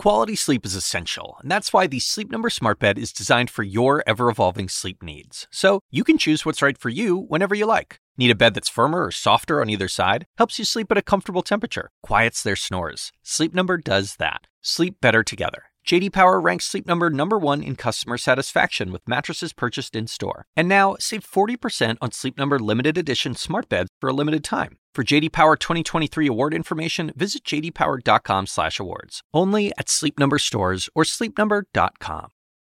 Quality sleep is essential, and that's why the Sleep Number Smart Bed is designed for your ever-evolving sleep needs. So you can choose what's right for you whenever you like. Need a bed that's firmer or softer on either side? Helps you sleep at a comfortable temperature. Quiets their snores. Sleep Number does that. Sleep better together. J.D. Power ranks Sleep Number #1 in customer satisfaction with mattresses purchased in-store. And now, save 40% on Sleep Number limited edition smart beds for a limited time. For J.D. Power 2023 award information, visit jdpower.com/awards. Only at Sleep Number stores or sleepnumber.com.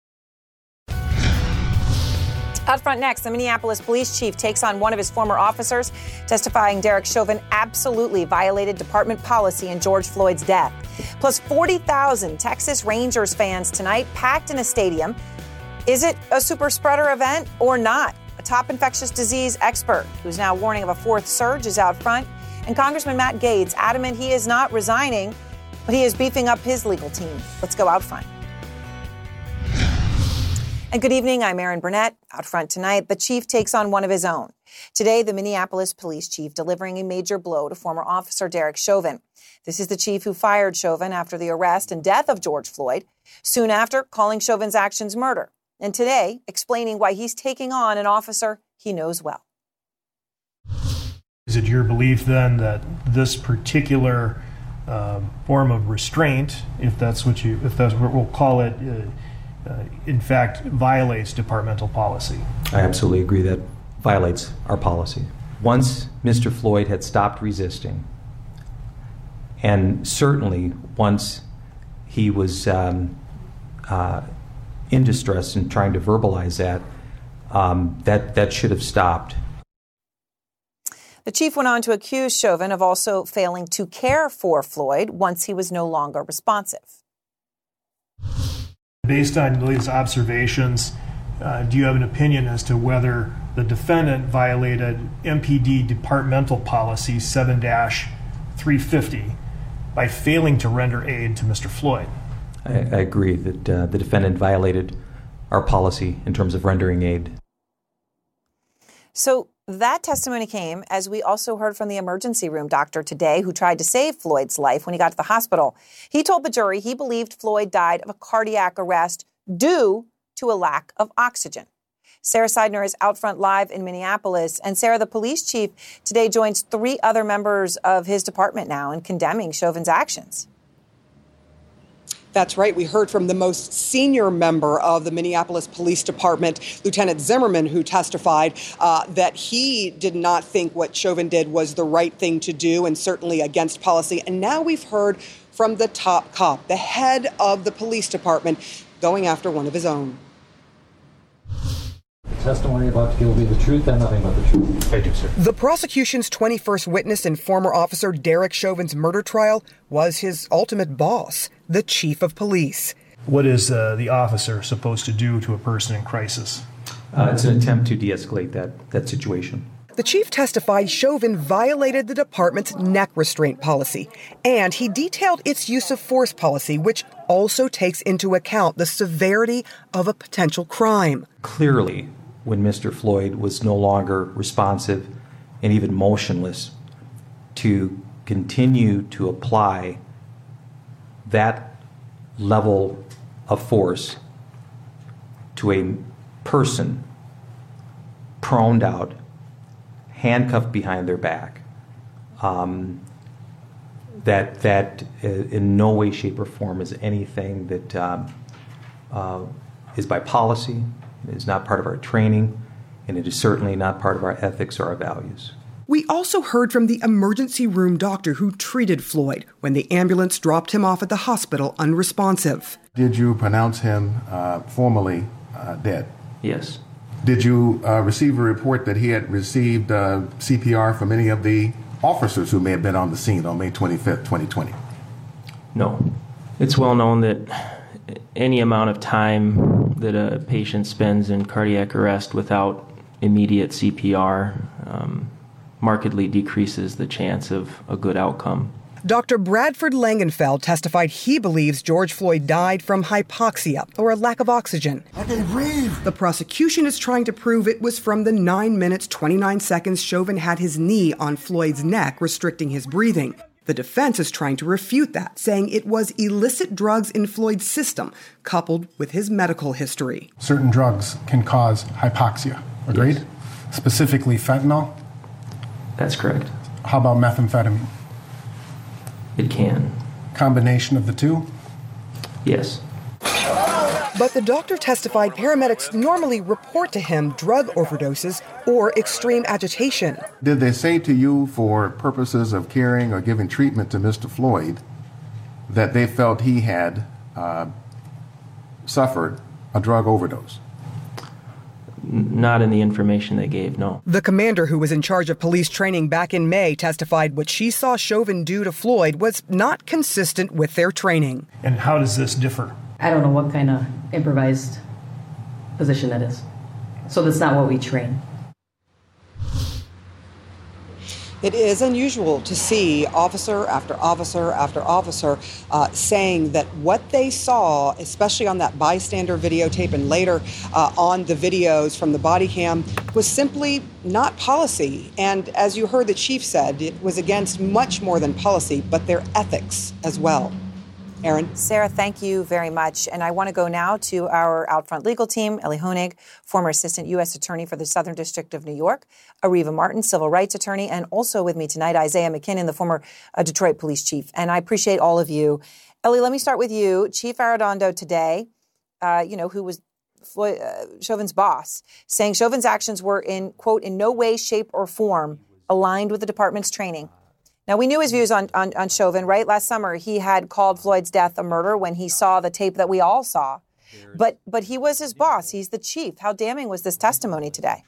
Out front next, the Minneapolis police chief takes on one of his former officers, testifying Derek Chauvin absolutely violated department policy in George Floyd's death. Plus 40,000 Texas Rangers fans tonight packed in a stadium. Is it a super spreader event or not? A top infectious disease expert who's now warning of a fourth surge is out front. And Congressman Matt Gaetz adamant he is not resigning, but he is beefing up his legal team. Let's go out front. And good evening, I'm Erin Burnett. Out front tonight, the chief takes on one of his own. Today, the Minneapolis police chief delivering a major blow to former officer Derek Chauvin. This is the chief who fired Chauvin after the arrest and death of George Floyd, soon after calling Chauvin's actions murder. And today, explaining why he's taking on an officer he knows well. Is it your belief then that this particular form of restraint, if that's what we'll call it, in fact, violates departmental policy? I absolutely agree that violates our policy. Once Mr. Floyd had stopped resisting, and certainly once he was in distress and trying to verbalize that, that should have stopped. The chief went on to accuse Chauvin of also failing to care for Floyd once he was no longer responsive. Based on these observations, do you have an opinion as to whether the defendant violated MPD departmental policy 7-350 by failing to render aid to Mr. Floyd? I agree that the defendant violated our policy in terms of rendering aid. So that testimony came as we also heard from the emergency room doctor today who tried to save Floyd's life when he got to the hospital. He told the jury he believed Floyd died of a cardiac arrest due to a lack of oxygen. Sarah Seidner is out front live in Minneapolis. And Sarah, the police chief today joins 3 other members of his department now in condemning Chauvin's actions. That's right. We heard from the most senior member of the Minneapolis Police Department, Lieutenant Zimmerman, who testified that he did not think what Chauvin did was the right thing to do and certainly against policy. And now we've heard from the top cop, the head of the police department, going after one of his own. Testimony about to give will be the truth and nothing but the truth. I do, sir. The prosecution's 21st witness in former officer Derek Chauvin's murder trial was his ultimate boss, the chief of police. What is the officer supposed to do to a person in crisis? It's an attempt to de-escalate that situation. The chief testified Chauvin violated the department's neck restraint policy, and he detailed its use of force policy, which also takes into account the severity of a potential crime. Clearly, when Mr. Floyd was no longer responsive and even motionless, to continue to apply that level of force to a person proned out, handcuffed behind their back, that in no way, shape, or form is anything that is by policy. It is not part of our training, and it is certainly not part of our ethics or our values. We also heard from the emergency room doctor who treated Floyd when the ambulance dropped him off at the hospital unresponsive. Did you pronounce him formally dead? Yes. Did you receive a report that he had received CPR from any of the officers who may have been on the scene on May 25th, 2020? No. It's well known that any amount of time that a patient spends in cardiac arrest without immediate CPR markedly decreases the chance of a good outcome. Dr. Bradford Langenfeld testified he believes George Floyd died from hypoxia, or a lack of oxygen. I can breathe. The prosecution is trying to prove it was from the 9 minutes, 29 seconds Chauvin had his knee on Floyd's neck, restricting his breathing. The defense is trying to refute that, saying it was illicit drugs in Floyd's system, coupled with his medical history. Certain drugs can cause hypoxia. Agreed? Yes. Specifically fentanyl? That's correct. How about methamphetamine? It can. Combination of the two? Yes. But the doctor testified paramedics normally report to him drug overdoses or extreme agitation. Did they say to you, for purposes of caring or giving treatment to Mr. Floyd, that they felt he had suffered a drug overdose? Not in the information they gave, no. The commander who was in charge of police training back in May testified what she saw Chauvin do to Floyd was not consistent with their training. And how does this differ? I don't know what kind of improvised position that is. So that's not what we train. It is unusual to see officer after officer after officer saying that what they saw, especially on that bystander videotape and later on the videos from the body cam, was simply not policy. And as you heard the chief said, it was against much more than policy, but their ethics as well. Aaron? Sarah, thank you very much. And I want to go now to our Outfront legal team, Ellie Honig, former assistant U.S. attorney for the Southern District of New York, Areva Martin, civil rights attorney, and also with me tonight, Isaiah McKinnon, the former Detroit police chief. And I appreciate all of you. Ellie, let me start with you. Chief Arradondo today, who was Floyd, Chauvin's boss, saying Chauvin's actions were in, quote, in no way, shape, or form aligned with the department's training. Now, we knew his views on Chauvin, right? Last summer, he had called Floyd's death a murder when he saw the tape that we all saw. But he was his boss. He's the chief. How damning was this testimony today?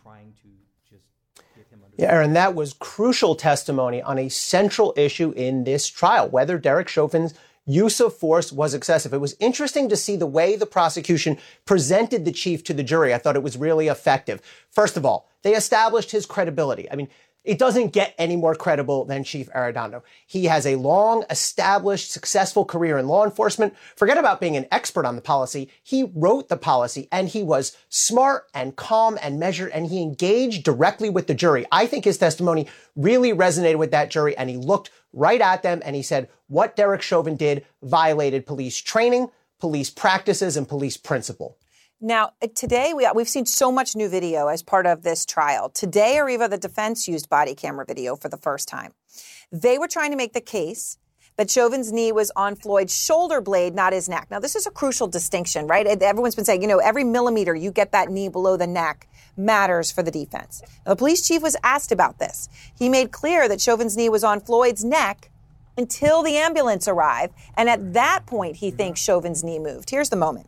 Yeah, Aaron, that was crucial testimony on a central issue in this trial, whether Derek Chauvin's use of force was excessive. It was interesting to see the way the prosecution presented the chief to the jury. I thought it was really effective. First of all, they established his credibility. I mean, it doesn't get any more credible than Chief Arradondo. He has a long, established, successful career in law enforcement. Forget about being an expert on the policy. He wrote the policy, and he was smart and calm and measured, and he engaged directly with the jury. I think his testimony really resonated with that jury, and he looked right at them, and he said what Derek Chauvin did violated police training, police practices, and police principle. Now, today, we've seen so much new video as part of this trial. Today, Areva, the defense used body camera video for the first time. They were trying to make the case that Chauvin's knee was on Floyd's shoulder blade, not his neck. Now, this is a crucial distinction, right? Everyone's been saying, every millimeter you get that knee below the neck matters for the defense. Now, the police chief was asked about this. He made clear that Chauvin's knee was on Floyd's neck until the ambulance arrived. And at that point, he thinks Chauvin's knee moved. Here's the moment.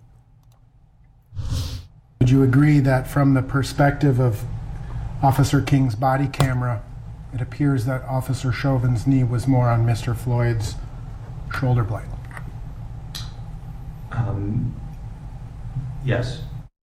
Would you agree that from the perspective of Officer King's body camera, it appears that Officer Chauvin's knee was more on Mr. Floyd's shoulder blade? Yes.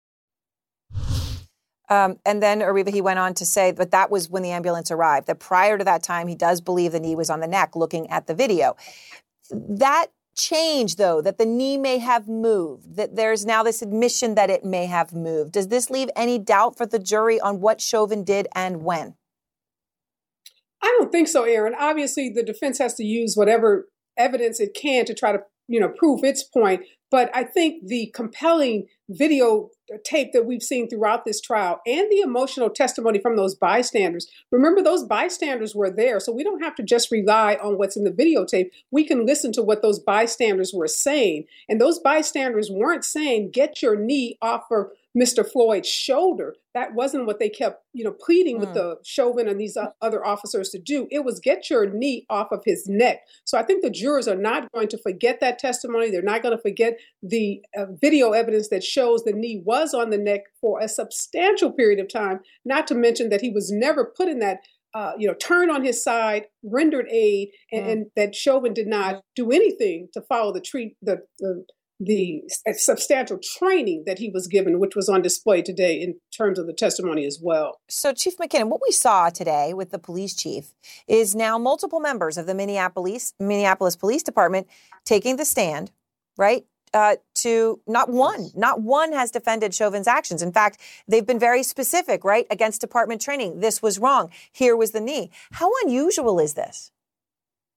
And then, Areva, he went on to say that that was when the ambulance arrived, that prior to that time, he does believe the knee was on the neck looking at the video. That change, though, that the knee may have moved, that there's now this admission that it may have moved. Does this leave any doubt for the jury on what Chauvin did and when? I don't think so, Aaron. Obviously, the defense has to use whatever evidence it can to try to, prove its point. But I think the compelling video tape that we've seen throughout this trial and the emotional testimony from those bystanders. Remember, those bystanders were there, so we don't have to just rely on what's in the videotape. We can listen to what those bystanders were saying. And those bystanders weren't saying, get your knee off of Mr. Floyd's shoulder. That wasn't what they kept, pleading with the Chauvin and these other officers to do. It was get your knee off of his neck. So I think the jurors are not going to forget that testimony. They're not going to forget the video evidence that shows the knee was on the neck for a substantial period of time, not to mention that he was never put in that turned on his side, rendered aid, and that Chauvin did not do anything to follow the substantial training that he was given, which was on display today in terms of the testimony as well. So, Chief McKinnon, what we saw today with the police chief is now multiple members of the Minneapolis Police Department taking the stand, right? To not one has defended Chauvin's actions. In fact, they've been very specific, right? Against department training. This was wrong. Here was the knee. How unusual is this?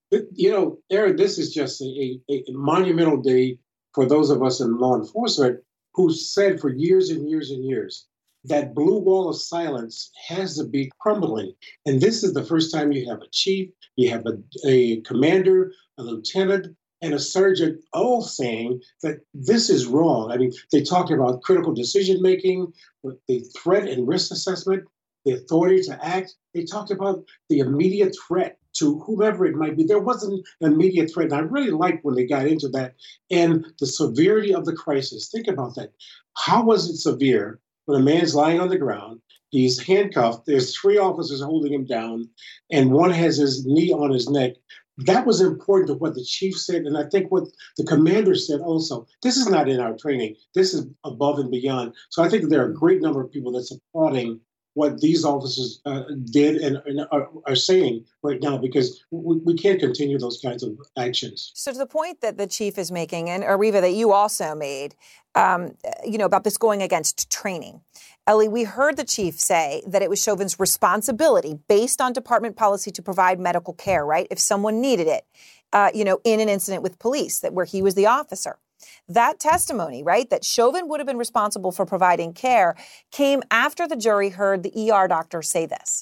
Aaron, this is just a monumental day for those of us in law enforcement who said for years and years and years that blue wall of silence has to be crumbling. And this is the first time you have a chief, you have a commander, a lieutenant, and a sergeant all saying that this is wrong. I mean, they talked about critical decision-making, the threat and risk assessment, the authority to act. They talked about the immediate threat to whomever it might be. There wasn't an immediate threat. And I really liked when they got into that. And the severity of the crisis. Think about that. How was it severe when a man's lying on the ground, he's handcuffed, there's 3 officers holding him down, and one has his knee on his neck? That was important to what the chief said, and I think what the commander said also. This is not in our training. This is above and beyond. So I think that there are a great number of people that's applauding what these officers did and are saying right now, because we can't continue those kinds of actions. So to the point that the chief is making, and Areva, that you also made, about this going against training. Ellie, we heard the chief say that it was Chauvin's responsibility based on department policy to provide medical care, right? If someone needed it, in an incident with police where he was the officer. That testimony, right, that Chauvin would have been responsible for providing care came after the jury heard the ER doctor say this.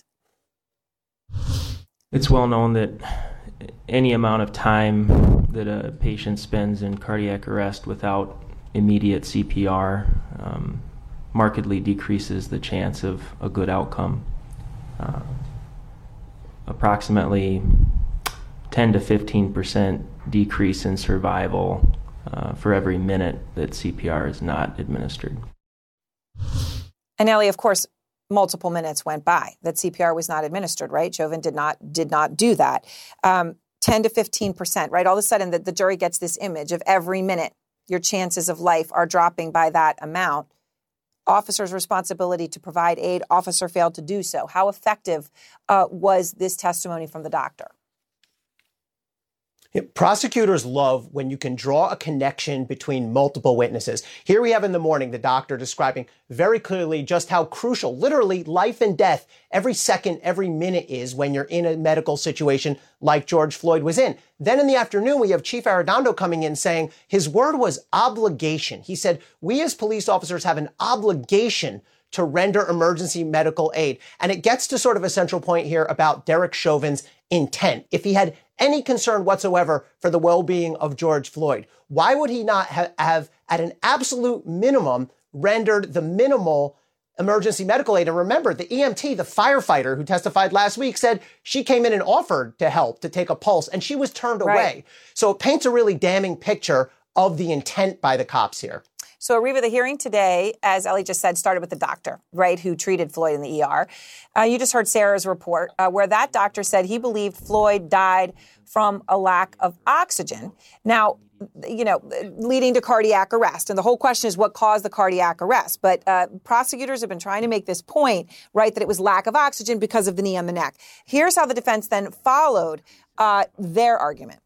It's well known that any amount of time that a patient spends in cardiac arrest without immediate CPR markedly decreases the chance of a good outcome. Approximately 10 to 15% decrease in survival for every minute that CPR is not administered. And Ellie, of course, multiple minutes went by that CPR was not administered, right? Chauvin did not do that. 10 to 15%, right? All of a sudden the jury gets this image of every minute your chances of life are dropping by that amount. Officer's responsibility to provide aid, officer failed to do so. How effective was this testimony from the doctor? Prosecutors love when you can draw a connection between multiple witnesses. Here we have in the morning the doctor describing very clearly just how crucial, literally life and death, every second, every minute is when you're in a medical situation like George Floyd was in. Then in the afternoon, we have Chief Arredondo coming in saying his word was obligation. He said, we as police officers have an obligation to render emergency medical aid. And it gets to sort of a central point here about Derek Chauvin's intent. If he had any concern whatsoever for the well-being of George Floyd, why would he not have at an absolute minimum rendered the minimal emergency medical aid? And remember, the EMT, the firefighter who testified last week, said she came in and offered to help, to take a pulse, and she was turned away. So it paints a really damning picture of the intent by the cops here. So, Areva, the hearing today, as Ellie just said, started with the doctor, right, who treated Floyd in the ER. You just heard Sarah's report where that doctor said he believed Floyd died from a lack of oxygen. Now, leading to cardiac arrest. And the whole question is what caused the cardiac arrest. But prosecutors have been trying to make this point, right, that it was lack of oxygen because of the knee on the neck. Here's how the defense then followed their argument.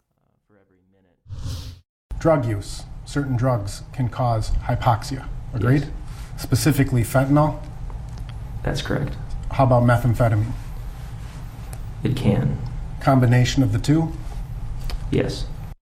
Drug use. Certain drugs can cause hypoxia. Agreed? Yes. Specifically fentanyl? That's correct. How about methamphetamine? It can. Combination of the two? Yes.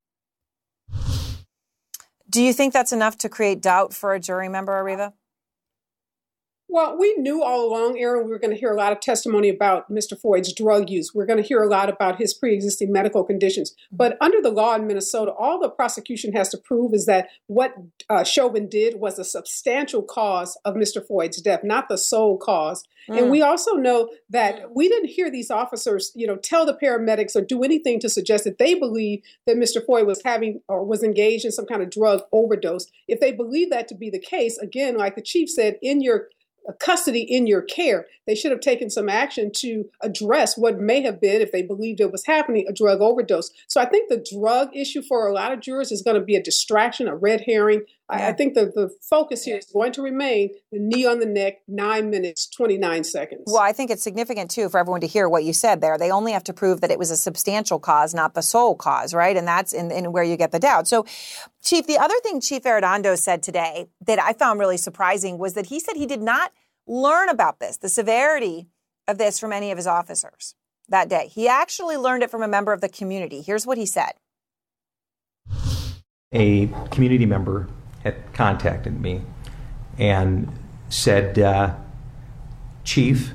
Do you think that's enough to create doubt for a jury member, Areva? Well, we knew all along, Aaron, we were going to hear a lot of testimony about Mr. Floyd's drug use. We're going to hear a lot about his pre-existing medical conditions. But under the law in Minnesota, all the prosecution has to prove is that what Chauvin did was a substantial cause of Mr. Floyd's death, not the sole cause. And we also know that we didn't hear these officers, tell the paramedics or do anything to suggest that they believe that Mr. Floyd was having or was engaged in some kind of drug overdose. If they believe that to be the case, again, like the chief said, in your custody, in your care, they should have taken some action to address what may have been, if they believed it was happening, a drug overdose. So I think the drug issue for a lot of jurors is going to be a distraction, a red herring. I think the focus here is going to remain the knee on the neck, 9 minutes, 29 seconds. Well, I think it's significant, too, for everyone to hear what you said there. They only have to prove that it was a substantial cause, not the sole cause, right? And that's in where you get the doubt. So, Chief, the other thing Chief Arredondo said today that I found really surprising was that he said he did not learn about this, the severity of this, from any of his officers. that day. He actually learned it from a member of the community. Here's what he said. A community member had contacted me and said, Chief,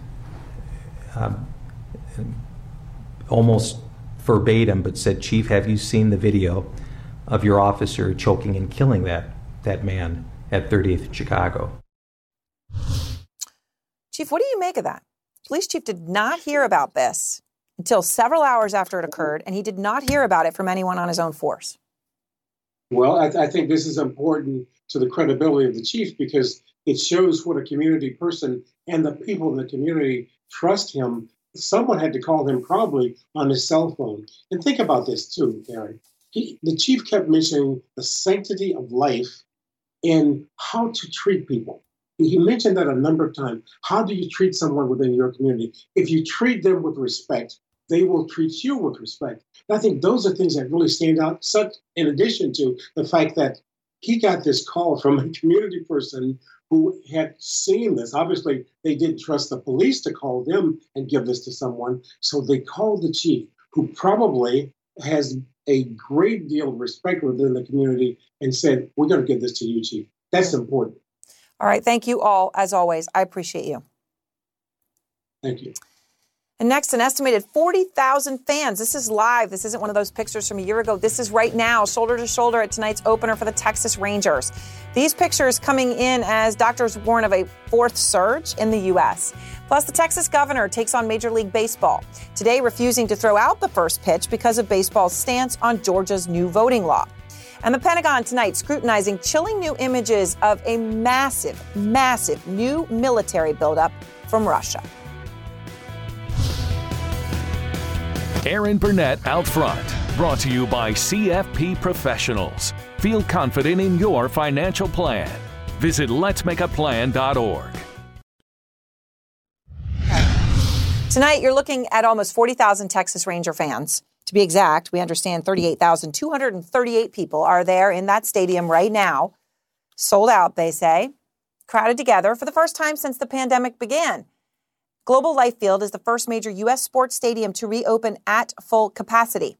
almost verbatim, but said, Chief, have you seen the video of your officer choking and killing that man at 30th in Chicago? Chief, what do you make of that? Police chief did not hear about this until several hours after it occurred, and he did not hear about it from anyone on his own force. Well, I think this is important to the credibility of the chief because it shows what a community person and the people in the community trust him. Someone had to call him probably on his cell phone. And think about this too, Aaron. The chief kept mentioning the sanctity of life and how to treat people. He mentioned that a number of times. How do you treat someone within your community? If you treat them with respect, they will treat you with respect. And I think those are things that really stand out, such in addition to the fact that he got this call from a community person who had seen this. Obviously, they didn't trust the police to call them and give this to someone, so they called the chief, who probably has a great deal of respect within the community, and said, we're going to give this to you, Chief. That's important. All right. Thank you all, as always. I appreciate you. Thank you. And next, an estimated 40,000 fans. This is live. This isn't one of those pictures from a year ago. This is right now, shoulder to shoulder at tonight's opener for the Texas Rangers. These pictures coming in as doctors warn of a fourth surge in the U.S. Plus, the Texas governor takes on Major League Baseball, today refusing to throw out the first pitch because of baseball's stance on Georgia's new voting law. And the Pentagon tonight scrutinizing chilling new images of a massive, massive new military buildup from Russia. Aaron Burnett Out Front, brought to you by CFP Professionals. Feel confident in your financial plan. Visit letsmakeaplan.org. Tonight, you're looking at almost 40,000 Texas Ranger fans. To be exact, we understand 38,238 people are there in that stadium right now. Sold out, they say. Crowded together for the first time since the pandemic began. Global Life Field is the first major U.S. sports stadium to reopen at full capacity.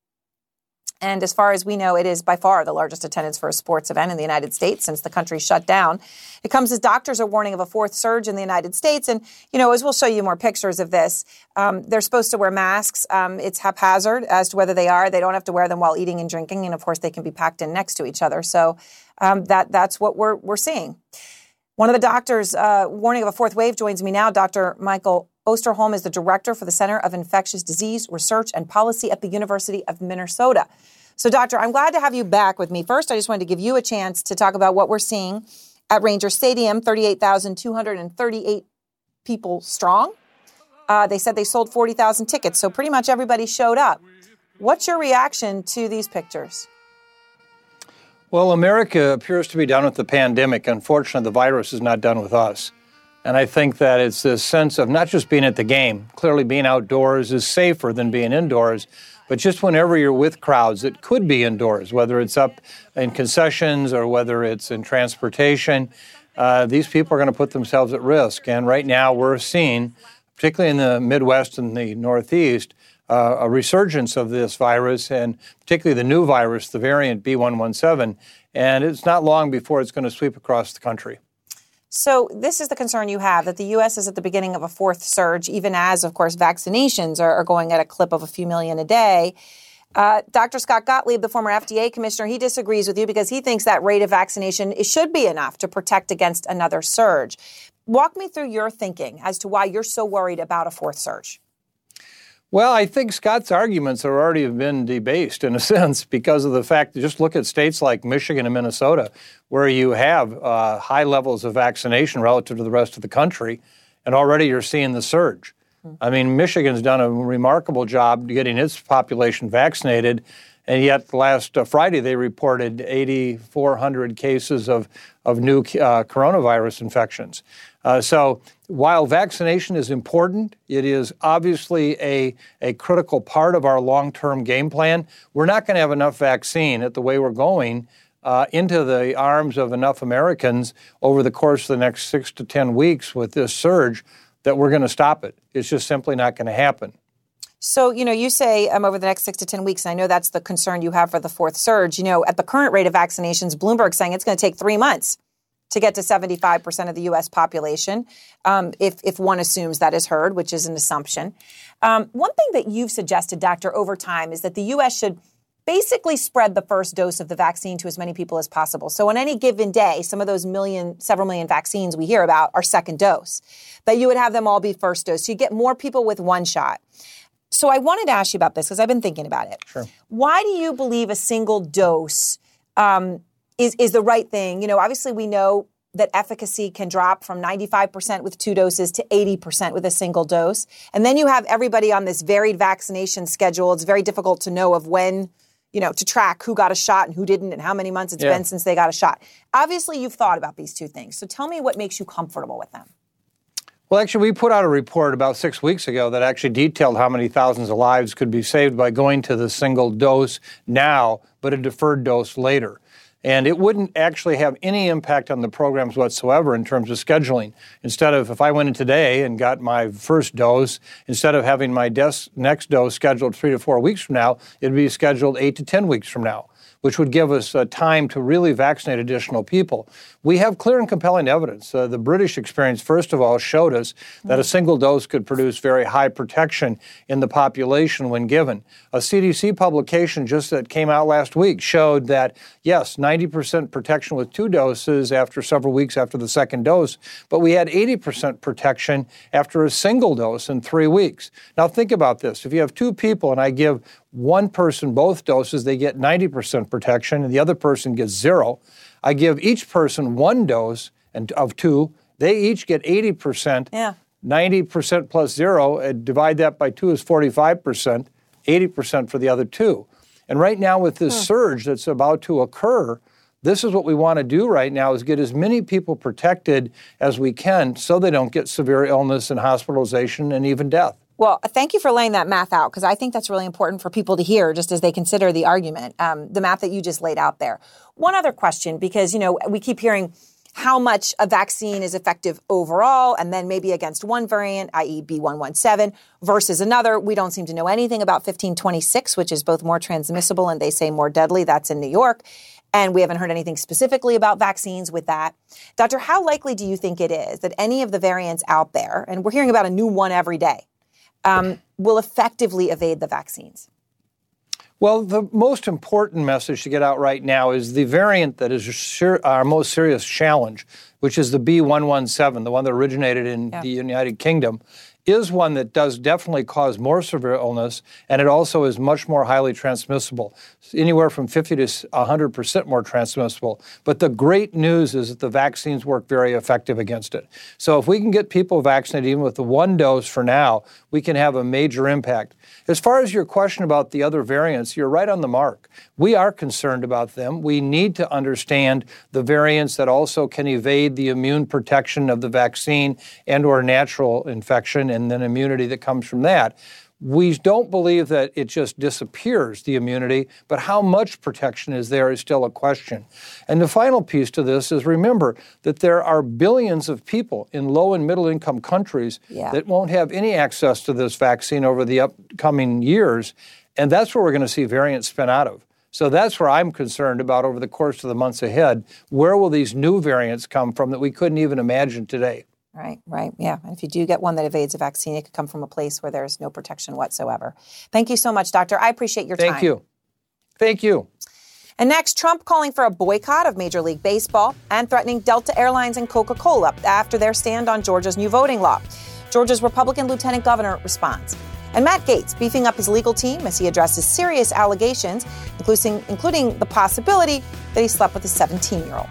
And as far as we know, it is by far the largest attendance for a sports event in the United States since the country shut down. It comes as doctors are warning of a fourth surge in the United States. And, you know, as we'll show you more pictures of this, they're supposed to wear masks. It's haphazard as to whether they are. They don't have to wear them while eating and drinking. And, of course, they can be packed in next to each other. So that's what we're seeing. One of the doctors warning of a fourth wave joins me now. Dr. Michael Osterholm is the director for the Center of Infectious Disease Research and Policy at the University of Minnesota. So, Doctor, I'm glad to have you back with me. First, I just wanted to give you a chance to talk about what we're seeing at Ranger Stadium, 38,238 people strong. They said they sold 40,000 tickets, so pretty much everybody showed up. What's your reaction to these pictures? Well, America appears to be done with the pandemic. Unfortunately, the virus is not done with us. And I think that it's this sense of not just being at the game. Clearly, being outdoors is safer than being indoors. But just whenever you're with crowds, it could be indoors, whether it's up in concessions or whether it's in transportation. These people are going to put themselves at risk. And right now we're seeing, particularly in the Midwest and the Northeast, a resurgence of this virus, and particularly the new virus, the variant B117. And it's not long before it's going to sweep across the country. So this is the concern you have, that the U.S. is at the beginning of a fourth surge, even as, of course, vaccinations are going at a clip of a few million a day. Dr. Scott Gottlieb, the former FDA commissioner, he disagrees with you because he thinks that rate of vaccination should be enough to protect against another surge. Walk me through your thinking as to why you're so worried about a fourth surge. Well, I think Scott's arguments have already been debased in a sense because of the fact that just look at states like Michigan and Minnesota, where you have high levels of vaccination relative to the rest of the country, and already you're seeing the surge. I mean, Michigan's done a remarkable job getting its population vaccinated, and yet last Friday they reported 8,400 cases of new coronavirus infections. So while vaccination is important, it is obviously a critical part of our long-term game plan. We're not going to have enough vaccine at the way we're going into the arms of enough Americans over the course of the next 6 to 10 weeks with this surge that we're going to stop it. It's just simply not going to happen. So, you say over the next 6 to 10 weeks, and I know that's the concern you have for the fourth surge. At the current rate of vaccinations, Bloomberg's saying it's going to take 3 months to get to 75% of the U.S. population, if one assumes that is heard, which is an assumption. One thing that you've suggested, Doctor, over time is that the U.S. should basically spread the first dose of the vaccine to as many people as possible. So on any given day, some of those several million vaccines we hear about are second dose, that you would have them all be first dose. So you get more people with one shot. So I wanted to ask you about this because I've been thinking about it. Sure. Why do you believe a single dose is the right thing? Obviously we know that efficacy can drop from 95% with 2 doses to 80% with a single dose. And then you have everybody on this varied vaccination schedule. It's very difficult to know of when, to track who got a shot and who didn't and how many months it's been since they got a shot. Obviously, you've thought about these two things. So tell me what makes you comfortable with them. Well, actually, we put out a report about 6 weeks ago that actually detailed how many thousands of lives could be saved by going to the single dose now, but a deferred dose later. And it wouldn't actually have any impact on the programs whatsoever in terms of scheduling. Instead of, if I went in today and got my first dose, instead of having my next dose scheduled 3 to 4 weeks from now, it'd be scheduled 8 to 10 weeks from now, which would give us time to really vaccinate additional people. We have clear and compelling evidence. The British experience, first of all, showed us that a single dose could produce very high protection in the population when given. A CDC publication just that came out last week showed that, yes, 90% protection with 2 doses after several weeks after the second dose, but we had 80% protection after a single dose in 3 weeks. Now think about this. If you have 2 people and I give one person both doses, they get 90% protection, and the other person gets 0. I give each person 1 dose and of 2. They each get 80%. Yeah. 90% plus 0, divide that by 2 is 45%, 80% for the other 2. And right now with this surge that's about to occur, this is what we want to do right now is get as many people protected as we can so they don't get severe illness and hospitalization and even death. Well, thank you for laying that math out, because I think that's really important for people to hear just as they consider the argument, the math that you just laid out there. One other question, because, we keep hearing how much a vaccine is effective overall, and then maybe against one variant, i.e. B117, versus another. We don't seem to know anything about 1526, which is both more transmissible and they say more deadly. That's in New York. And we haven't heard anything specifically about vaccines with that. Doctor, how likely do you think it is that any of the variants out there, and we're hearing about a new one every day, will effectively evade the vaccines? Well, the most important message to get out right now is the variant that is our most serious challenge, which is the B117, the one that originated in the United Kingdom, is one that does definitely cause more severe illness, and it also is much more highly transmissible, anywhere from 50 to 100% more transmissible. But the great news is that the vaccines work very effective against it. So if we can get people vaccinated even with the 1 dose for now, we can have a major impact. As far as your question about the other variants, you're right on the mark. We are concerned about them. We need to understand the variants that also can evade the immune protection of the vaccine and or natural infection and then immunity that comes from that. We don't believe that it just disappears, the immunity, but how much protection is there is still a question. And the final piece to this is remember that there are billions of people in low and middle income countries that won't have any access to this vaccine over the upcoming years, and that's where we're going to see variants spin out of. So that's where I'm concerned about over the course of the months ahead. Where will these new variants come from that we couldn't even imagine today? Right. Yeah. And if you do get one that evades a vaccine, it could come from a place where there's no protection whatsoever. Thank you so much, Doctor. I appreciate your time. Thank you. And next, Trump calling for a boycott of Major League Baseball and threatening Delta Airlines and Coca-Cola after their stand on Georgia's new voting law. Georgia's Republican Lieutenant Governor responds. And Matt Gaetz beefing up his legal team as he addresses serious allegations, including the possibility that he slept with a 17-year-old.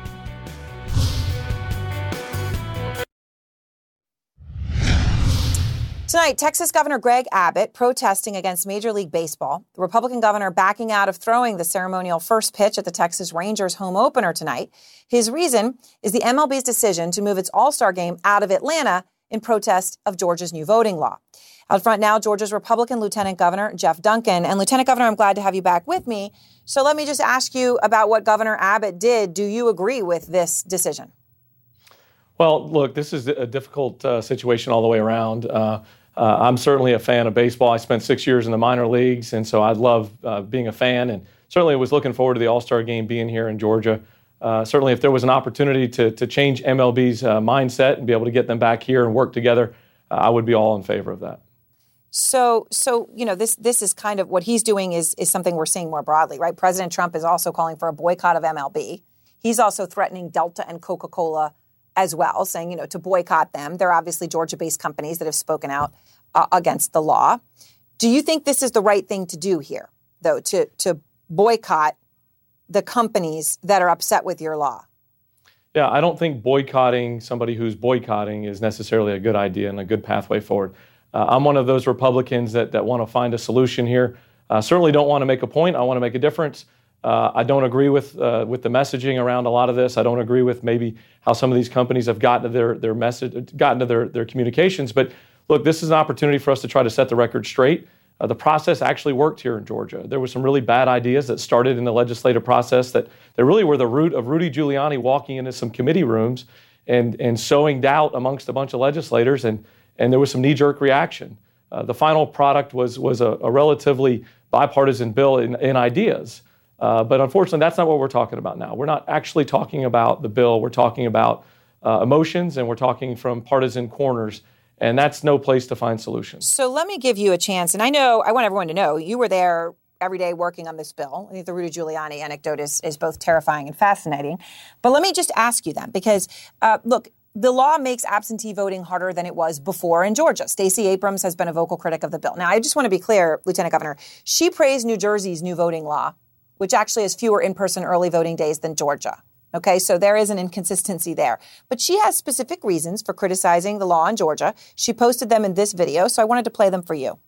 Tonight, Texas Governor Greg Abbott protesting against Major League Baseball. The Republican governor backing out of throwing the ceremonial first pitch at the Texas Rangers home opener tonight. His reason is the MLB's decision to move its All-Star game out of Atlanta in protest of Georgia's new voting law. Out front now, Georgia's Republican Lieutenant Governor Jeff Duncan. And Lieutenant Governor, I'm glad to have you back with me. So let me just ask you about what Governor Abbott did. Do you agree with this decision? Well, look, this is a difficult situation all the way around. I'm certainly a fan of baseball. I spent 6 years in the minor leagues, and so I love being a fan, and certainly was looking forward to the All-Star game being here in Georgia. Certainly, if there was an opportunity to change MLB's mindset and be able to get them back here and work together, I would be all in favor of that. So this is kind of what he's doing is something we're seeing more broadly, right? President Trump is also calling for a boycott of MLB. He's also threatening Delta and Coca-Cola as well, saying, to boycott them. They're obviously Georgia-based companies that have spoken out against the law. Do you think this is the right thing to do here, though, to boycott the companies that are upset with your law? Yeah, I don't think boycotting somebody who's boycotting is necessarily a good idea and a good pathway forward. I'm one of those Republicans that want to find a solution here. Certainly don't want to make a point. I want to make a difference. I don't agree with the messaging around a lot of this. I don't agree with maybe how some of these companies have gotten to their message, gotten to their communications. But look, this is an opportunity for us to try to set the record straight. The process actually worked here in Georgia. There were some really bad ideas that started in the legislative process that really were the root of Rudy Giuliani walking into some committee rooms and sowing doubt amongst a bunch of legislators, and there was some knee-jerk reaction. The final product was a relatively bipartisan bill in ideas. But unfortunately, that's not what we're talking about now. We're not actually talking about the bill. We're talking about emotions, and we're talking from partisan corners. And that's no place to find solutions. So let me give you a chance. And I want everyone to know you were there every day working on this bill. I think the Rudy Giuliani anecdote is both terrifying and fascinating. But let me just ask you then, because, look, the law makes absentee voting harder than it was before in Georgia. Stacey Abrams has been a vocal critic of the bill. Now, I just want to be clear, Lieutenant Governor, she praised New Jersey's new voting law, which actually has fewer in-person early voting days than Georgia. Okay, so there is an inconsistency there. But she has specific reasons for criticizing the law in Georgia. She posted them in this video, so I wanted to play them for you.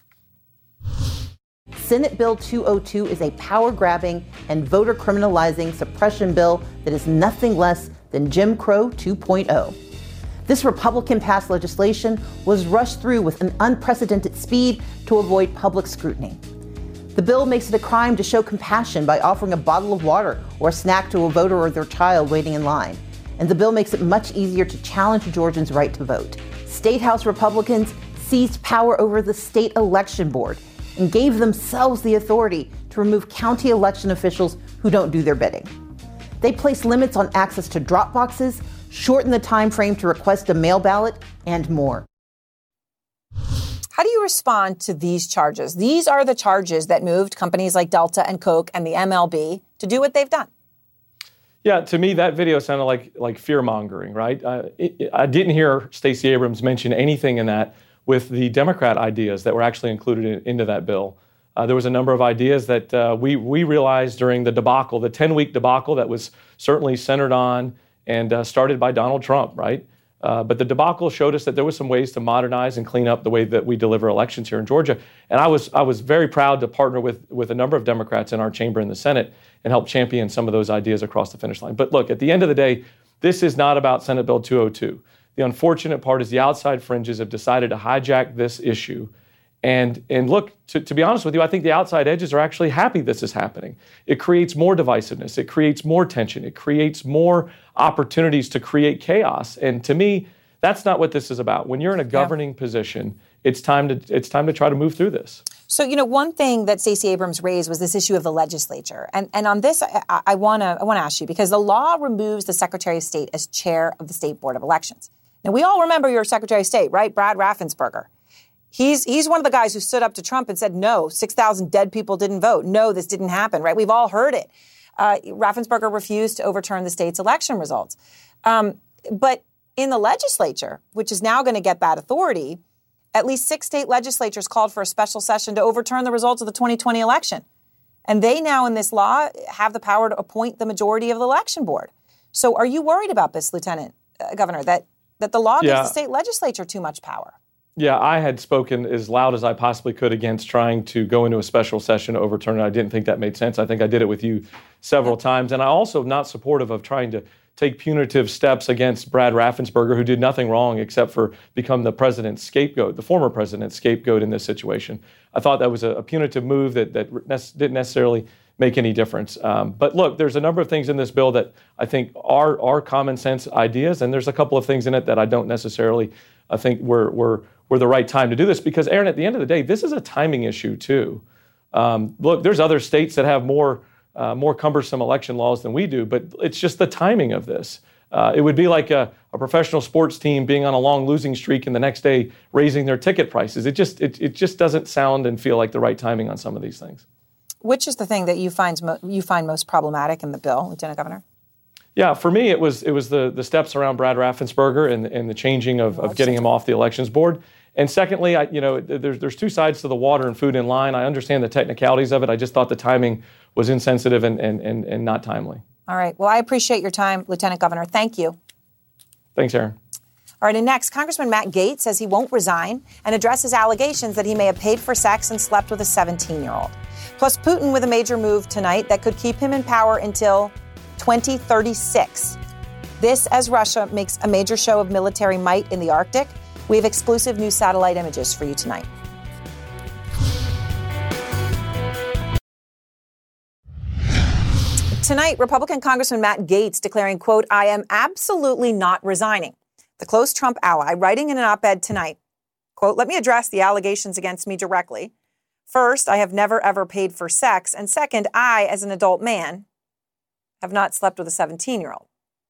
Senate Bill 202 is a power-grabbing and voter-criminalizing suppression bill that is nothing less than Jim Crow 2.0. This Republican-passed legislation was rushed through with an unprecedented speed to avoid public scrutiny. The bill makes it a crime to show compassion by offering a bottle of water or a snack to a voter or their child waiting in line. And the bill makes it much easier to challenge Georgians' right to vote. State House Republicans seized power over the state election board and gave themselves the authority to remove county election officials who don't do their bidding. They placed limits on access to drop boxes, shortened the time frame to request a mail ballot, and more. How do you respond to these charges? These are the charges that moved companies like Delta and Coke and the MLB to do what they've done. Yeah, to me, that video sounded like fear-mongering, right? I didn't hear Stacey Abrams mention anything in that with the Democrat ideas that were actually included into that bill. There was a number of ideas that we realized during the debacle, the 10-week debacle that was certainly centered on and started by Donald Trump, right? But the debacle showed us that there was some ways to modernize and clean up the way that we deliver elections here in Georgia. And I was very proud to partner with a number of Democrats in our chamber in the Senate and help champion some of those ideas across the finish line. But look, at the end of the day, this is not about Senate Bill 202. The unfortunate part is the outside fringes have decided to hijack this issue. And look, to be honest with you, I think the outside edges are actually happy this is happening. It creates more divisiveness. It creates more tension. It creates more opportunities to create chaos. And to me, that's not what this is about. When you're in a governing position, it's time to try to move through this. So, one thing that Stacey Abrams raised was this issue of the legislature. And on this, I want to ask you, because the law removes the Secretary of State as chair of the State Board of Elections. Now, we all remember your Secretary of State, right? Brad Raffensperger. He's one of the guys who stood up to Trump and said, no, 6,000 dead people didn't vote. No, this didn't happen, right? We've all heard it. Raffensperger refused to overturn the state's election results. But in the legislature, which is now going to get that authority, at least 6 state legislatures called for a special session to overturn the results of the 2020 election. And they now, in this law, have the power to appoint the majority of the election board. So are you worried about this, Lieutenant Governor, that the law gives the state legislature too much power? Yeah, I had spoken as loud as I possibly could against trying to go into a special session to overturn it. I didn't think that made sense. I think I did it with you several times. And I also am not supportive of trying to take punitive steps against Brad Raffensperger, who did nothing wrong except for become the president's scapegoat, the former president's scapegoat in this situation. I thought that was a punitive move that didn't necessarily make any difference. But look, there's a number of things in this bill that I think are common sense ideas, and there's a couple of things in it that I don't necessarily think we're were the right time to do this. Because, Aaron, at the end of the day, this is a timing issue, too. Look, there's other states that have more cumbersome election laws than we do, but it's just the timing of this. It would be like a professional sports team being on a long losing streak and the next day raising their ticket prices. It just doesn't sound and feel like the right timing on some of these things. Which is the thing that you find most problematic in the bill, Lieutenant Governor? Yeah, for me, it was the steps around Brad Raffensperger and the changing of getting him off the elections board. And secondly, there's two sides to the water and food in line. I understand the technicalities of it. I just thought the timing was insensitive and not timely. All right. Well, I appreciate your time, Lieutenant Governor. Thank you. Thanks, Aaron. All right, and next, Congressman Matt Gaetz says he won't resign and addresses allegations that he may have paid for sex and slept with a 17-year-old. Plus, Putin with a major move tonight that could keep him in power until 2036. This as Russia makes a major show of military might in the Arctic. We have exclusive new satellite images for you tonight. Tonight, Republican Congressman Matt Gaetz declaring, quote, "I am absolutely not resigning." The close Trump ally writing in an op-ed tonight, quote, "Let me address the allegations against me directly. First, I have never, ever paid for sex. And second, I, as an adult man, have not slept with a 17-year-old.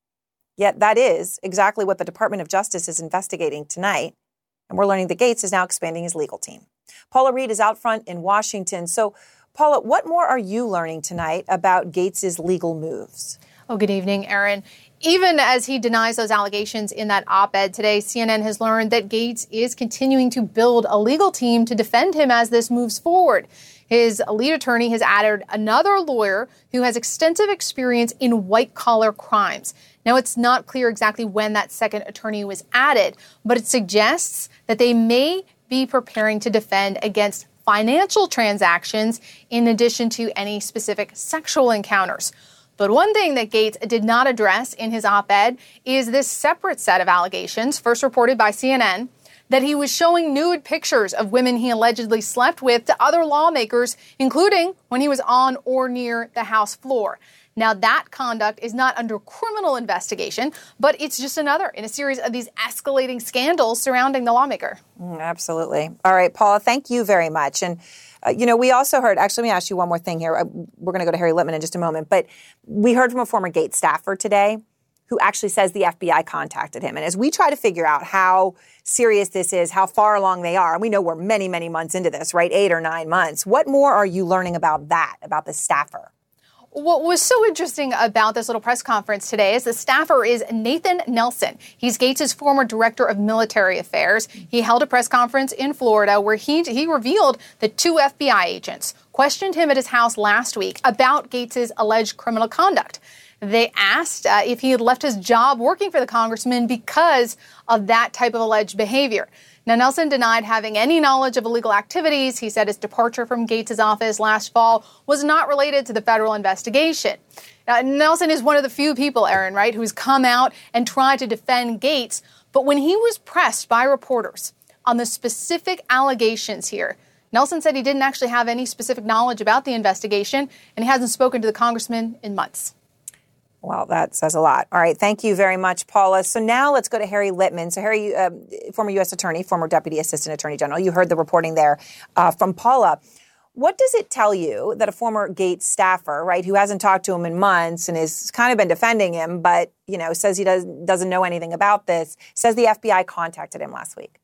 Yet that is exactly what the Department of Justice is investigating tonight. And we're learning that Gaetz is now expanding his legal team. Paula Reed is out front in Washington. So, Paula, what more are you learning tonight about Gaetz's legal moves? Oh, good evening, Aaron. Even as he denies those allegations in that op-ed today, CNN has learned that Gaetz is continuing to build a legal team to defend him as this moves forward. His lead attorney has added another lawyer who has extensive experience in white-collar crimes. Now, it's not clear exactly when that second attorney was added, but it suggests that they may be preparing to defend against financial transactions in addition to any specific sexual encounters. But one thing that Gaetz did not address in his op-ed is this separate set of allegations, first reported by CNN, that he was showing nude pictures of women he allegedly slept with to other lawmakers, including when he was on or near the House floor. Now, that conduct is not under criminal investigation, but it's just another in a series of these escalating scandals surrounding the lawmaker. Absolutely. All right, Paula, thank you very much. And, we also heard, actually, let me ask you one more thing here. We're going to go to Harry Litman in just a moment. But we heard from a former Gaetz staffer today who actually says the FBI contacted him. And as we try to figure out how serious this is, how far along they are, and we know we're many, many months into this, right? 8 or 9 months. What more are you learning about that, about the staffer? What was so interesting about this little press conference today is the staffer is Nathan Nelson. He's Gaetz's former director of military affairs. He held a press conference in Florida where he revealed that 2 FBI agents questioned him at his house last week about Gaetz's alleged criminal conduct. They asked if he had left his job working for the congressman because of that type of alleged behavior. Now, Nelson denied having any knowledge of illegal activities. He said his departure from Gaetz's office last fall was not related to the federal investigation. Now, Nelson is one of the few people, Aaron, right, who's come out and tried to defend Gaetz. But when he was pressed by reporters on the specific allegations here, Nelson said he didn't actually have any specific knowledge about the investigation, and he hasn't spoken to the congressman in months. Well, that says a lot. All right. Thank you very much, Paula. So now let's go to Harry Litman. So Harry, former U.S. attorney, former deputy assistant attorney general. You heard the reporting there from Paula. What does it tell you that a former Gaetz staffer, right, who hasn't talked to him in months and has kind of been defending him, but, says he doesn't know anything about this, says the FBI contacted him last week?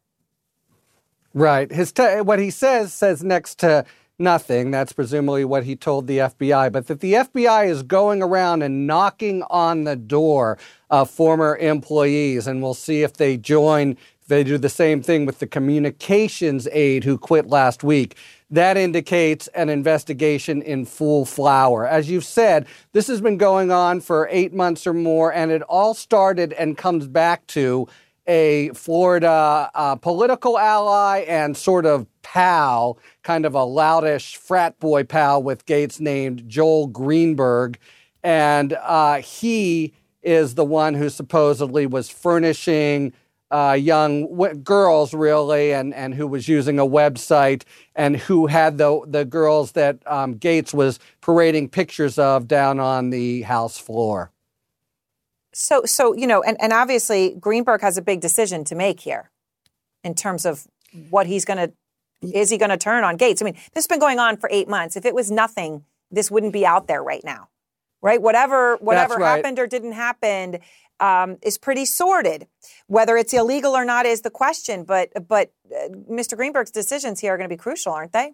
Right. What he says next to nothing. That's presumably what he told the FBI. But that the FBI is going around and knocking on the door of former employees, and we'll see if they join. They do the same thing with the communications aide who quit last week. That indicates an investigation in full flower. As you've said, this has been going on for 8 months or more, and it all started and comes back to a Florida political ally and sort of pal, kind of a loutish frat boy pal with Gaetz named Joel Greenberg. And he is the one who supposedly was furnishing young girls, really, and who was using a website and who had the girls that Gaetz was parading pictures of down on the House floor. So and obviously Greenberg has a big decision to make here in terms of what is he going to turn on Gates? I mean, this has been going on for 8 months. If it was nothing, this wouldn't be out there right now, right? Whatever happened or didn't happen is pretty sordid. Whether it's illegal or not is the question. But Mr. Greenberg's decisions here are going to be crucial, aren't they?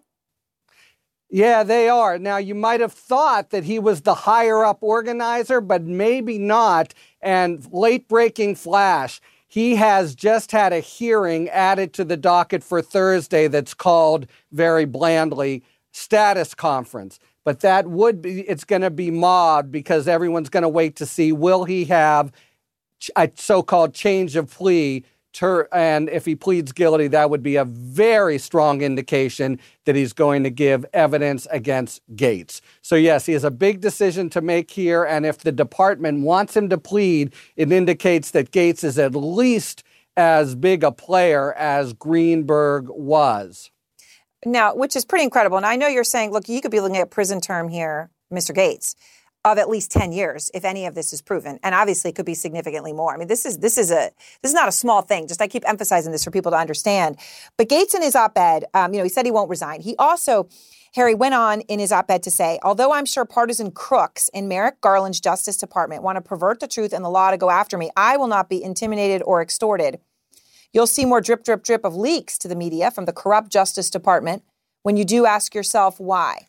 Yeah, they are. Now, you might have thought that he was the higher-up organizer, but maybe not. And late-breaking flash, he has just had a hearing added to the docket for Thursday that's called, very blandly, status conference. But that it's going to be mobbed because everyone's going to wait to see, will he have a so-called change of plea? And if he pleads guilty, that would be a very strong indication that he's going to give evidence against Gates. So yes, he has a big decision to make here. And if the department wants him to plead, it indicates that Gates is at least as big a player as Greenberg was. Now, which is pretty incredible. And I know you're saying, look, you could be looking at a prison term here, Mr. Gates, of at least 10 years, if any of this is proven. And obviously it could be significantly more. I mean, this is not a small thing. Just I keep emphasizing this for people to understand. But Gates in his op-ed, he said he won't resign. He also, Harry, went on in his op-ed to say, although I'm sure partisan crooks in Merrick Garland's Justice Department want to pervert the truth and the law to go after me, I will not be intimidated or extorted. You'll see more drip, drip, drip of leaks to the media from the corrupt Justice Department when you do ask yourself why.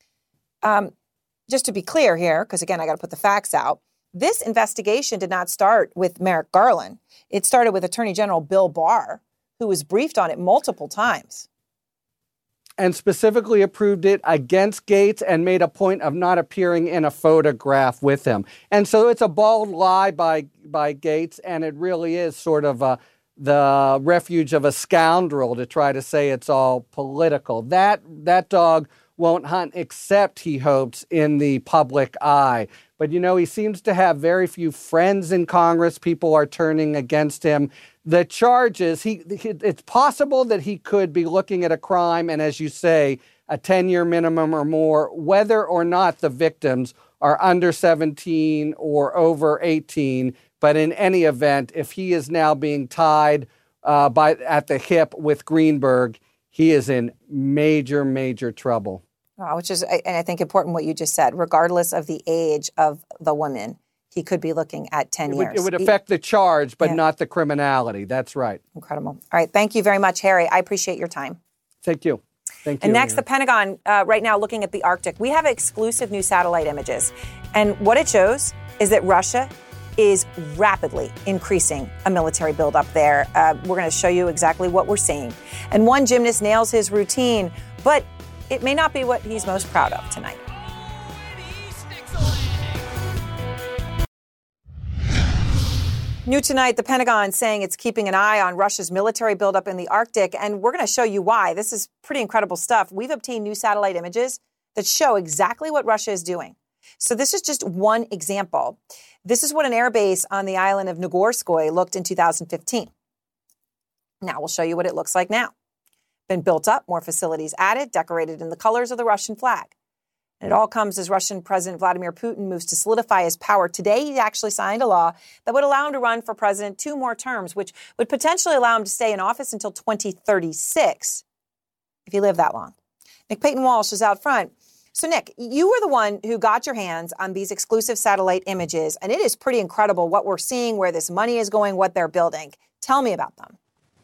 Just to be clear here, because again, I got to put the facts out. This investigation did not start with Merrick Garland. It started with Attorney General Bill Barr, who was briefed on it multiple times. And specifically approved it against Gates and made a point of not appearing in a photograph with him. And so it's a bald lie by Gates, and it really is sort of the refuge of a scoundrel to try to say it's all political. That dog won't hunt except, he hopes, in the public eye. But, he seems to have very few friends in Congress. People are turning against him. The charges, it's possible that he could be looking at a crime and, as you say, a 10-year minimum or more, whether or not the victims are under 17 or over 18. But in any event, if he is now being tied at the hip with Greenberg, he is in major, major trouble. Which is, and I think important what you just said, regardless of the age of the woman, he could be looking at 10 years. It would affect the charge, but not the criminality. That's right. Incredible. All right. Thank you very much, Harry. I appreciate your time. Thank you. Thank you. And next, the Pentagon right now looking at the Arctic. We have exclusive new satellite images. And what it shows is that Russia is rapidly increasing a military buildup there. We're going to show you exactly what we're seeing. And one gymnast nails his routine, but it may not be what he's most proud of tonight. New tonight, the Pentagon saying it's keeping an eye on Russia's military buildup in the Arctic, and we're going to show you why. This is pretty incredible stuff. We've obtained new satellite images that show exactly what Russia is doing. So this is just one example. This is what an airbase on the island of Nagorskoye looked in 2015. Now we'll show you what it looks like now. Been built up, more facilities added, decorated in the colors of the Russian flag. And it all comes as Russian President Vladimir Putin moves to solidify his power. Today, he actually signed a law that would allow him to run for president 2 more terms, which would potentially allow him to stay in office until 2036, if he lived that long. Nick Payton-Walsh is out front. So, Nick, you were the one who got your hands on these exclusive satellite images, and it is pretty incredible what we're seeing, where this money is going, what they're building. Tell me about them.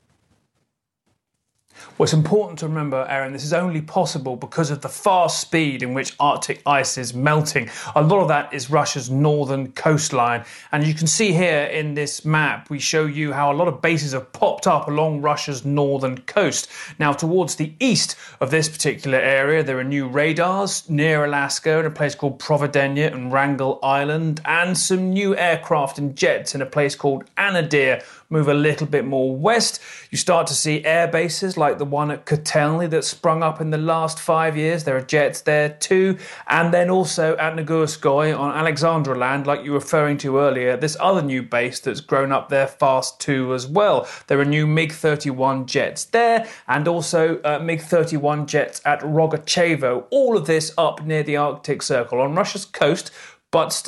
Well, it's important to remember, Erin, this is only possible because of the fast speed in which Arctic ice is melting. A lot of that is Russia's northern coastline. And you can see here in this map, we show you how a lot of bases have popped up along Russia's northern coast. Now, towards the east of this particular area, there are new radars near Alaska in a place called Providence and Wrangel Island, and some new aircraft and jets in a place called Anadyr. Move a little bit more west, you start to see air bases like the one at Kotelny that sprung up in the last 5 years. There are jets there too. And then also at Nagorskoye on Alexandra Land, like you were referring to earlier, this other new base that's grown up there fast too as well. There are new MiG-31 jets there, and also MiG-31 jets at Rogachevo. All of this up near the Arctic Circle on Russia's coast, but still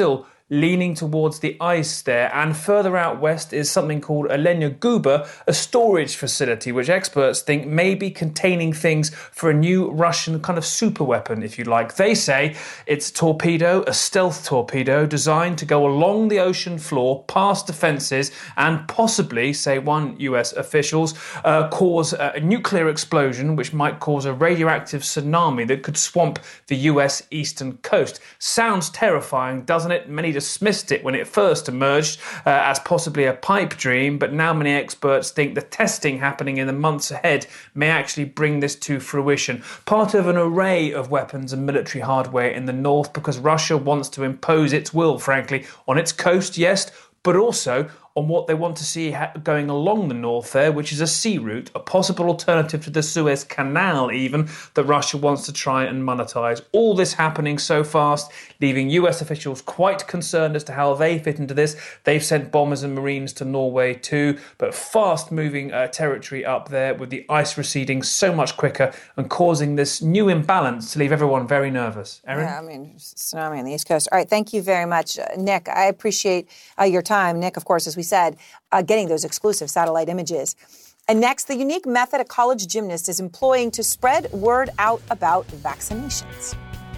leaning towards the ice there. And further out west is something called Elenya Guba, a storage facility, which experts think may be containing things for a new Russian kind of super weapon, if you like. They say it's a torpedo, a stealth torpedo, designed to go along the ocean floor, past defences, and possibly, say one US officials, cause a nuclear explosion, which might cause a radioactive tsunami that could swamp the US eastern coast. Sounds terrifying, doesn't it? Many dismissed it when it first emerged as possibly a pipe dream, but now many experts think the testing happening in the months ahead may actually bring this to fruition. Part of an array of weapons and military hardware in the north, because Russia wants to impose its will, frankly, on its coast, yes, but also on what they want to see going along the north there, which is a sea route, a possible alternative to the Suez Canal even, that Russia wants to try and monetize. All this happening so fast, leaving US officials quite concerned as to how they fit into this. They've sent bombers and marines to Norway too, but fast-moving territory up there with the ice receding so much quicker and causing this new imbalance to leave everyone very nervous. Erin? Yeah, I mean, tsunami on the East Coast. All right, thank you very much, Nick. I appreciate your time. Nick, of course, as we said, getting those exclusive satellite images. And next, the unique method a college gymnast is employing to spread word out about vaccinations.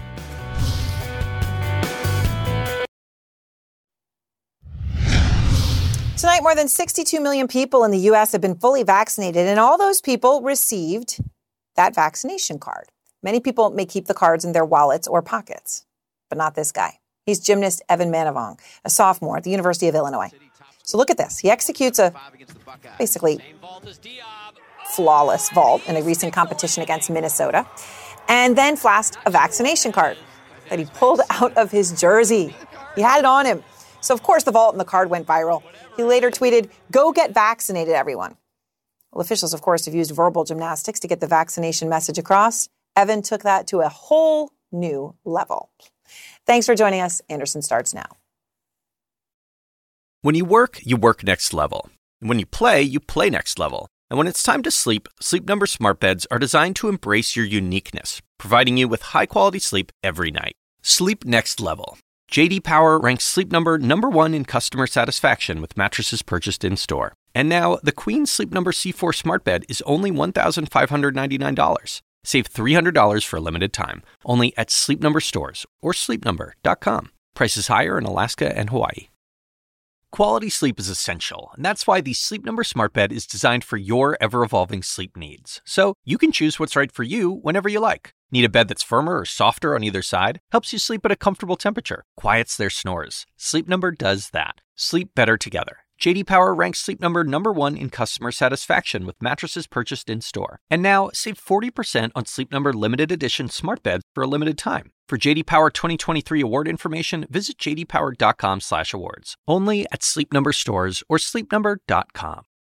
Tonight, more than 62 million people in the U.S. have been fully vaccinated, and all those people received that vaccination card. Many people may keep the cards in their wallets or pockets, but not this guy. He's gymnast Evan Manavong, a sophomore at the University of Illinois. So look at this. He executes a basically flawless vault in a recent competition against Minnesota, and then flashed a vaccination card that he pulled out of his jersey. He had it on him. So, of course, the vault and the card went viral. He later tweeted, "Go get vaccinated, everyone." Well, officials, of course, have used verbal gymnastics to get the vaccination message across. Evan took that to a whole new level. Thanks for joining us. Anderson starts now. When you work next level. And when you play next level. And when it's time to sleep, Sleep Number smart beds are designed to embrace your uniqueness, providing you with high-quality sleep every night. Sleep next level. J.D. Power ranks Sleep Number #1 in customer satisfaction with mattresses purchased in-store. And now, the Queen Sleep Number C4 smart bed is only $1,599. Save $300 for a limited time, only at Sleep Number stores or sleepnumber.com. Prices higher in Alaska and Hawaii. Quality sleep is essential, and that's why the Sleep Number smart bed is designed for your ever-evolving sleep needs. So you can choose what's right for you whenever you like. Need a bed that's firmer or softer on either side? Helps you sleep at a comfortable temperature. Quiets their snores. Sleep Number does that. Sleep better together. J.D. Power ranks Sleep Number #1 in customer satisfaction with mattresses purchased in-store. And now, save 40% on Sleep Number limited edition smart beds for a limited time. For J.D. Power 2023 award information, visit jdpower.com/awards. Only at Sleep Number stores or sleepnumber.com.